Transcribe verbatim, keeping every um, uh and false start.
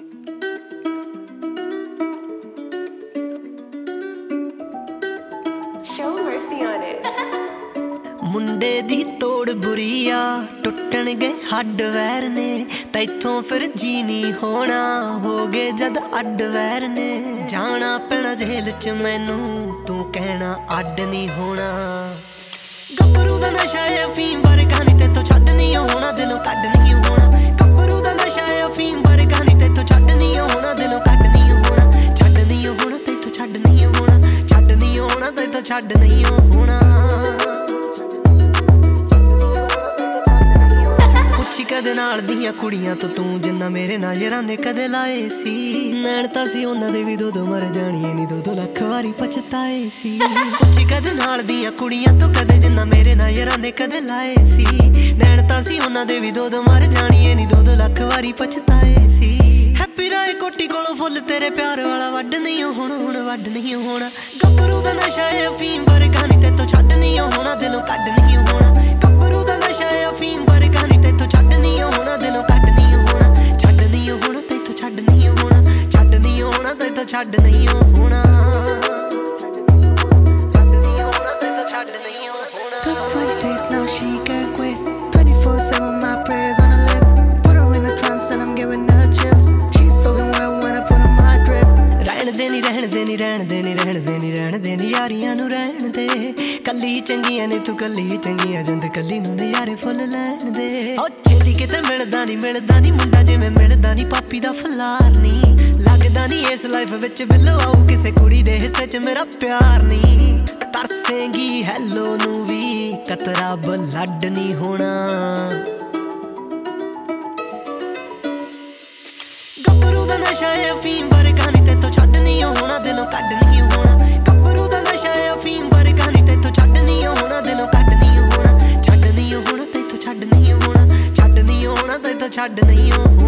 Show mercy on it. ਮੁੰਡੇ ਦੀ ਤੋੜ ਬੁਰੀ ਆ ਟੁੱਟਣ ਗਏ ਹੱਡ ਵੈਰ ਨੇ ਤੈਥੋਂ ਫਿਰ ਜੀ ਨਹੀਂ ਹੋਣਾ ਹੋ ਗਏ ਜਦ ਅੱਡ ਵੈਰ ਨੇ ਜਾਣਾ ਪੈਣਾ ਜੇਲ੍ਹ ਚ ਮੈਨੂੰ ਤੂੰ ਕਹਿਣਾ ਅੱਡ ਨਹੀਂ ਹੋਣਾ ਗੱਭਰੂ ਦਾ ਨਸ਼ਾ ਏ ਅਫੀਮ ਵਰਗਾ ਨੀ ਤੇਥੋਂ ਛੱਡ ਨਹੀਂ ਹੋਣਾ ਦਿਲੋਂ ਕੱਢ ਨਹੀਂ ਹੋਣਾ ਗੱਭਰੂ ਦਾ ਨਸ਼ਾ ਏ ਅਫੀਮ ਵਰਗਾ ਨੀ ਤੇਥੋਂ ਛੱਡ ਨਹੀਂ ਹੋਣਾ ਦਿਲੋਂ ਕੱਢ ਨਹੀਂ ਹੋਣਾ ਛੱਡ ਨਹੀਂ ਹੋਣਾ ਤੇਥੋਂ ਛੱਡ ਨਹੀਂ ਹੋਣਾ ਛੱਡ ਨਹੀਂ ਹੋਣਾ ਤੇਥੋਂ ਛੱਡ ਨਹੀਂ ਹੋਣਾ ਕਦੇ ਨਾਲ ਦੀਆਂ ਕੁੜੀਆਂ ਤੋਂ ਤੂੰ ਜਿੰਨਾ ਮੇਰੇ ਨਾਲ ਯਾਰਾਂ ਨੇ ਕਦੇ ਲਾਏ ਸੀ ਨੈਣ ਤਾਂ ਸੀ ਉਹਨਾਂ ਦੇ ਵੀ ਦੋ ਦੋ ਮਰ ਜਾਣੀਏ ਨੀ ਦੋ ਦੋ ਲੱਖ ਵਾਰੀ ਪਛਤਾਏ ਸੀ ਪੁੱਛੀ ਕਦੇ ਨਾਲ ਦੀਆਂ ਕੁੜੀਆਂ ਤੋਂ ਕਦੇ ਜਿੰਨਾ ਮੇਰੇ ਨਾਲ ਯਾਰਾਂ ਨੇ ਕਦੇ ਲਾਏ ਸੀ ਨੈਣ ਤਾਂ ਸੀ ਉਹਨਾਂ ਦੇ ਵੀ ਦੋ ਦੋ ਮਰ ਜਾਣੀਏ ਨੀ ਦੋ ਦੋ ਲੱਖ ਵਾਰੀ ਪਛਤਾਏ ਸੀ ਹੈਪੀ ਰਾਏ ਕੋਟੀ ਕੋਲੋਂ ਫੁੱਲ ਤੇਰੇ ਪਿਆਰ ਵਾਲਾ ਵੱਢ ਨਹੀਂ ਹੁਣ ਹੁਣ ਵੱਢ ਨਹੀਂ ਹੋਣਾ ਗੱਭਰੂ ਦਾ ਨਸ਼ਾ ਏ ਅਫੀਮ ਵਰਗਾ ਨੀ ਤੇਥੋਂ ਛੱਡ ਨਹੀਂ ਹੋਣਾ ਦਿਲੋਂ ਕੱਢ ਨਹੀਂ ਹੋਣਾ ਗੱਭਰੂ ਦਾ ਨਸ਼ਾ ਏ ਅਫੀਮ ਵਰਗਾ ਨੀ ਤੇਥੋਂ ਛੱਡ ਨਹੀਂ ਹੋਣਾ ਦਿਲੋਂ ਕੱਢ ਨਹੀਂ ਹੋਣਾ ਛੱਡ ਨਹੀਂ ਹੋਣਾ ਤੇਥੋਂ ਛੱਡ ਨਹੀਂ ਹੋਣਾ ਛੱਡ ਨਹੀਂ ਹੋਣਾ ਤੇਥੋਂ ਛੱਡ ਨਹੀਂ ਹੋਣਾ ਛੱਡ ਨਹੀਂ ਹੋਣਾ ਤੇਥੋਂ ਛੱਡ ਨਹੀਂ ਹੋਣਾ Good for the taste, now she can't quit. twenty-four seven, my prayers on her lip. Put her in a trance and I'm giving her chills. She's soaking wet when I put on my drip. ਰਹਿਣ ਦੇ ਨੀ ਰਹਿਣ ਦੇ ਨੀ ਰਹਿਣ ਦੇ ਨੀ ਰਹਿਣ ਦੇ ਨੀ ਰਹਿਣ ਦੇ ਨੀ ਯਾਰੀਆਂ ਨੂੰ ਰਹਿਣ ਦੇ ਕੱਲੀ ਚੰਗੀਆਂ ਨੇ ਤੂੰ ਕੱਲੀ ਚੰਗੀਆਂ ਜਿੰਦ ਕੱਲੀ ਨੂੰ ਨਜ਼ਾਰੇ ਫੁੱਲ ਲੈਣ ਦੇ ਓ ਛੇਤੀ ਕਿਤੇ ਮਿਲਦਾ ਨੀ ਮਿਲਦਾ ਨੀ ਮੁੰਡਾ ਜਿਵੇਂ ਮਿਲਦਾ ਨੀ ਪਾਪੀ ਦਾ ਫਲਾਰ ਨੀ ਲੱਗਦਾ ਨੀ ਇਸ ਲਾਈਫ ਵਿੱਚ ਬਿੱਲੋ ਆਊ ਕਿਸੇ ਕੁੜੀ ਦੇ ਹਿੱਸੇ ਚ ਮੇਰਾ ਪਿਆਰ ਨੀ ਤਰਸੇਂਗੀ ਹੈਲੋ ਨੂੰ ਵੀ ਕਤਰਾ ਬਲੱਡ ਨੀ ਹੋਣਾ ਗੱਭਰੂ ਦਾ ਨਸ਼ਾ ਏ ਅਫੀਮ ਵਰਗਾ ਨੀ ਤੇਥੋਂ ਛੱਡ ਨਹੀਂ ਹੋਣਾ ਦਿਲੋਂ ਕੱਢ ਨਹੀਂ ਹੋਣਾ ਗੱਭਰੂ ਦਾ ਨਸ਼ਾ ਏ ਅਫੀਮ ਵਰਗਾ ਨੀ ਤੇਥੋਂ ਛੱਡ ਨਹੀਂ ਹੋਣਾ ਦਿਲੋਂ ਕੱਢ ਨਹੀਂ ਹੋਣਾ ਛੱਡ ਨਹੀਂ ਹੋਣਾ ਤੇਥੋਂ ਛੱਡ ਨਹੀਂ ਹੋਣਾ ਛੱਡ ਨਹੀਂ ਹੋਣਾ ਤੇਥੋਂ ਛੱਡ ਨਹੀਂ ਹੋਣਾ